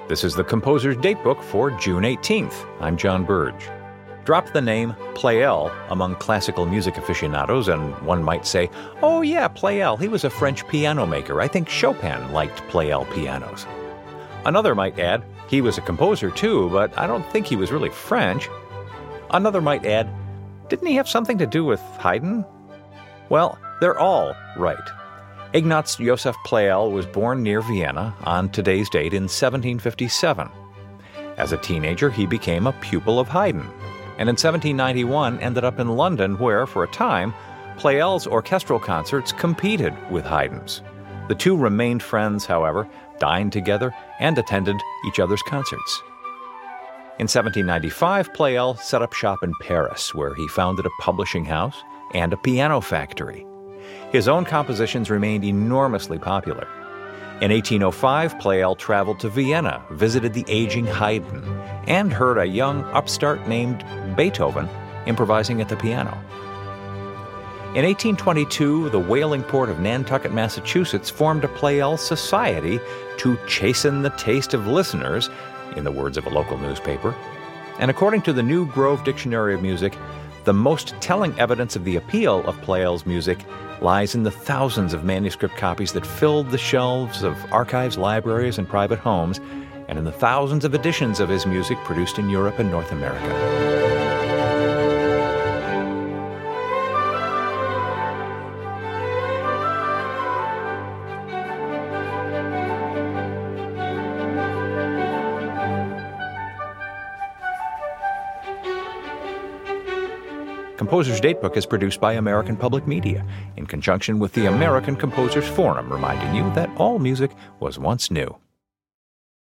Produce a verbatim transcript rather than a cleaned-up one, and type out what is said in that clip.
This is the Composer's Datebook for June eighteenth. I'm John Burge. Drop the name Pleyel among classical music aficionados, and one might say, oh yeah, Pleyel, he was a French piano maker. I think Chopin liked Pleyel pianos. Another might add, he was a composer too, but I don't think he was really French. Another might add, didn't he have something to do with Haydn? Well, they're all right. Ignaz Josef Pleyel was born near Vienna on today's date in seventeen fifty-seven. As a teenager, he became a pupil of Haydn, and in seventeen ninety-one ended up in London where, for a time, Pleyel's orchestral concerts competed with Haydn's. The two remained friends, however, dined together, and attended each other's concerts. In seventeen ninety-five, Pleyel set up shop in Paris, where he founded a publishing house and a piano factory. His own compositions remained enormously popular. In eighteen oh five, Pleyel traveled to Vienna, visited the aging Haydn, and heard a young upstart named Beethoven improvising at the piano. In eighteen twenty-two, the whaling port of Nantucket, Massachusetts, formed a Pleyel Society to chasten the taste of listeners, in the words of a local newspaper. And according to the New Grove Dictionary of Music, the most telling evidence of the appeal of Pleyel's music lies in the thousands of manuscript copies that filled the shelves of archives, libraries, and private homes, and in the thousands of editions of his music produced in Europe and North America. Composer's Datebook is produced by American Public Media in conjunction with the American Composers Forum, reminding you that all music was once new.